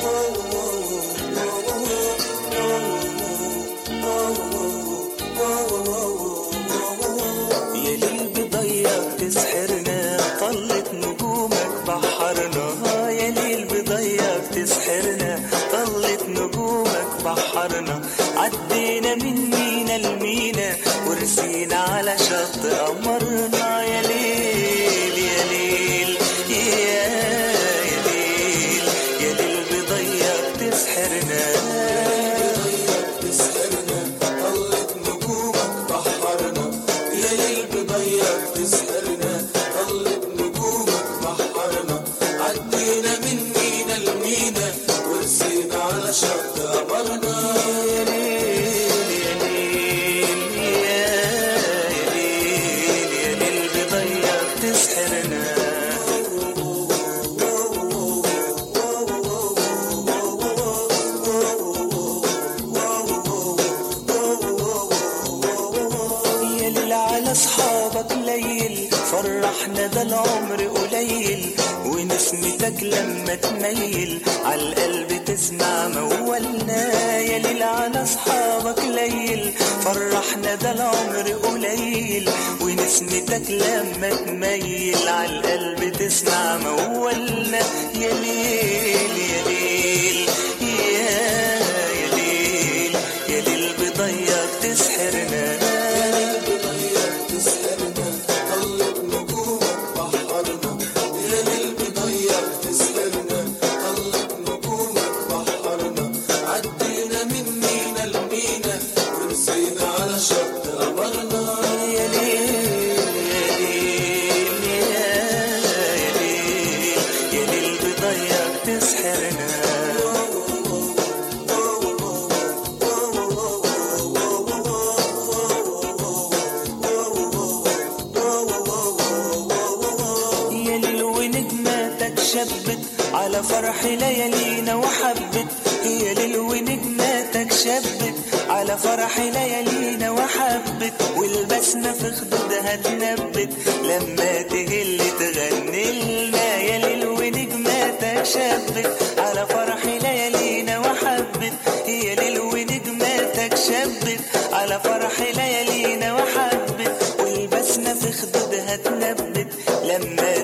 يا ليل بضيق تسحرنا طلت نجومك بحرنا، يا ليل بضيق تسحرنا طلت نجومك بحرنا، عدينا من مينا لمينا ورسينا على شط قمرنا. يا ليل يا ليل يا ليل يا ليل بضيق تسحرنا طلت نجومك بحرنا، يا ليل بضيق تسحرنا طلت نجومك بحرنا، عدينا من مينا لمينا ورسينا على شط قمرنا. يا ليل يا ليل يا ليل يا ليل بضيق تسحرنا. على اصحابك ليل فرحنا ده العمر قليل، ونسمتك لما تميل عالقلب تسمع مولنا. يا ليل على اصحابك ليل فرحنا ده العمر قليل، ونسمتك لما تميل عالقلب تسمع مولنا. يا ليل يا ليل يا ليل يا ليل بضيق تسحرنا، شبت على فرح ليالينا وحبت. هي ليل ونجماتك شبت على فرح ليالينا وحبت، والبسمة في خدودها تنبت لما تهل تغني لنا. يا ليل ونجماتك شبت على فرح ليالينا وحبت، هي ليل ونجماتك شبت على فرح ليالينا وحبت، والبسمة في خدودها تنبت لما